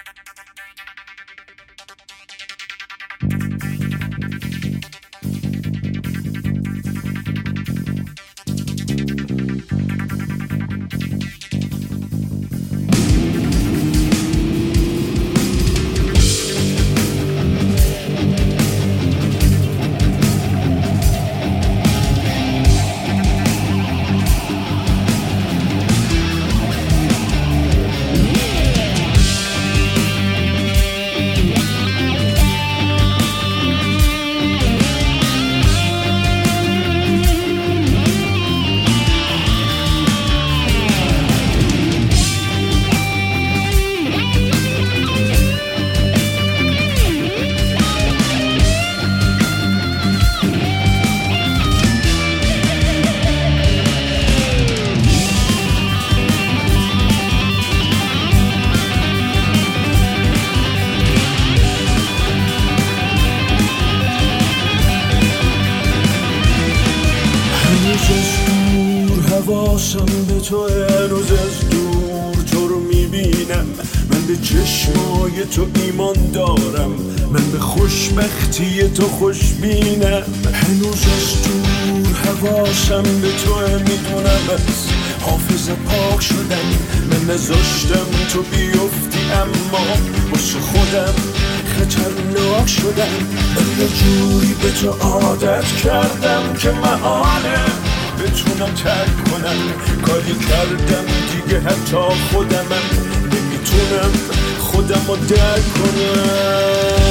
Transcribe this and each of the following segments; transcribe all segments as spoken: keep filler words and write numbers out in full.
حواسم به تو هنوز از دور تو رو میبینم. من به چشمای تو ایمان دارم، من به خوشبختی تو خوشبینم. هنوز از دور حواسم به تو میدونم، از حافظه پاک شدم. من نذاشتم تو بیفتی اما واسه خودم خطرناک شدم. من یه جوری به تو عادت کردم که محاله بتونم ترک کنم. کاری کردم دیگه حتی خودمم نمیتونم خودم رو درک کنم.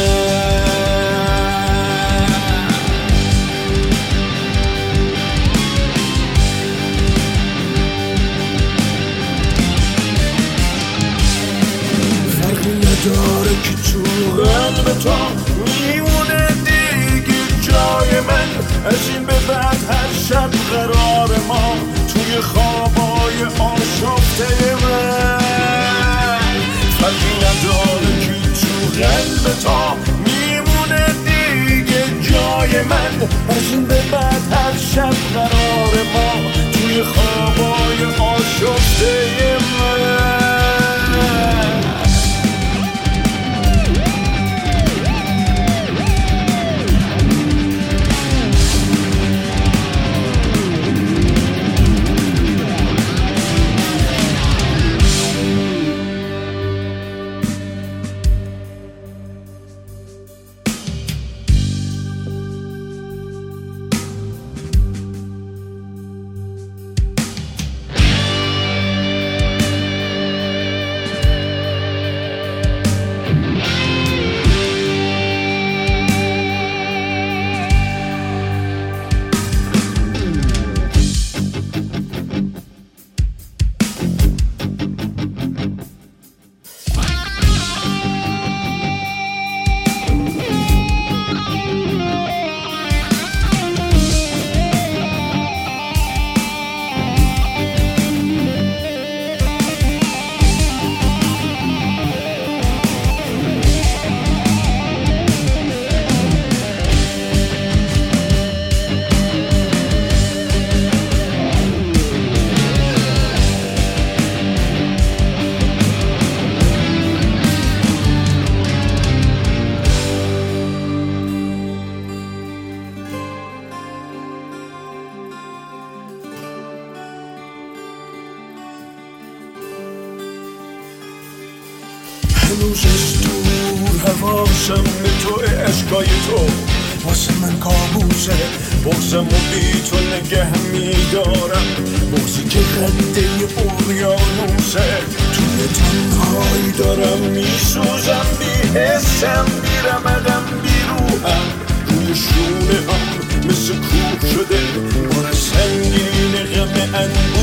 فرقی نداره که تو قلب تو میمونه دیگه جای من. از این به بعد هر شب قرار ما توی خوابای آشفته من. فرقی نداره که تو قلب تو میمونه دیگه جای من. از این به بعد هر شب قرار ما توی خوابای آشفته من. هنوز از دور حواسم به تو عشقای تو واسه من کابوسه. بغزم و بی تو نگه میدارم، بغزی که خنده اقیانوسه. توی تنهایی دارم میسوزم، بی حسم بی رمقم بی روحم. روی شونه هم مثل کوه شده بار سنگین غم انبوه.